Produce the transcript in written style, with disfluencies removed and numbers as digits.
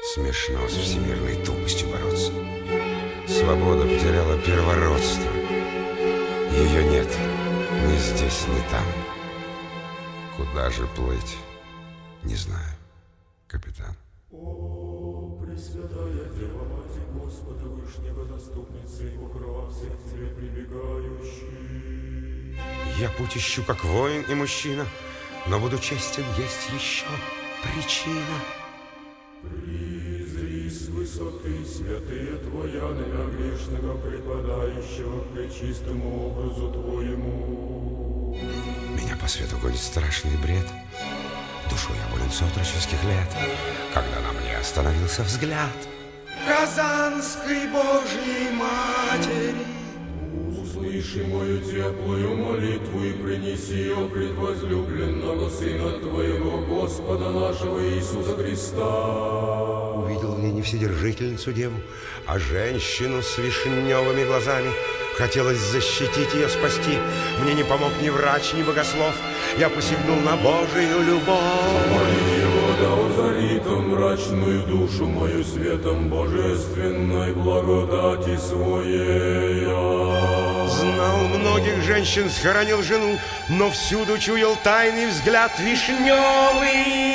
Смешно с всемирной тупостью бороться. Свобода потеряла первородство. Ее нет ни здесь, ни там. Куда же плыть? Не знаю, капитан. О, Пресвятая Дева, Мать Господа Вышнего, заступница и покров всех тебе прибегающих. Я путь ищу, как воин и мужчина, но буду честен, есть еще причина. Призри с высоты святые Твоя, меня грешного, преподающего к пречистому образу Твоему. Меня по свету гонит страшный бред. Душу я болен с отроческих лет, когда на мне остановился взгляд Казанской Божьей Матери. Услыши мою теплую молитву и принеси ее пред возлюбленного Сына Твоего, Господа нашего Иисуса Христа. Увидел я не вседержительницу деву, а женщину с вишневыми глазами. Хотелось защитить ее, спасти. Мне не помог ни врач, ни богослов. Я посягнул на Божию любовь. Моли его, да озарит он мрачную душу мою светом божественной благодати своей. Знал многих женщин, схоронил жену, но всюду чуял тайный взгляд вишневый.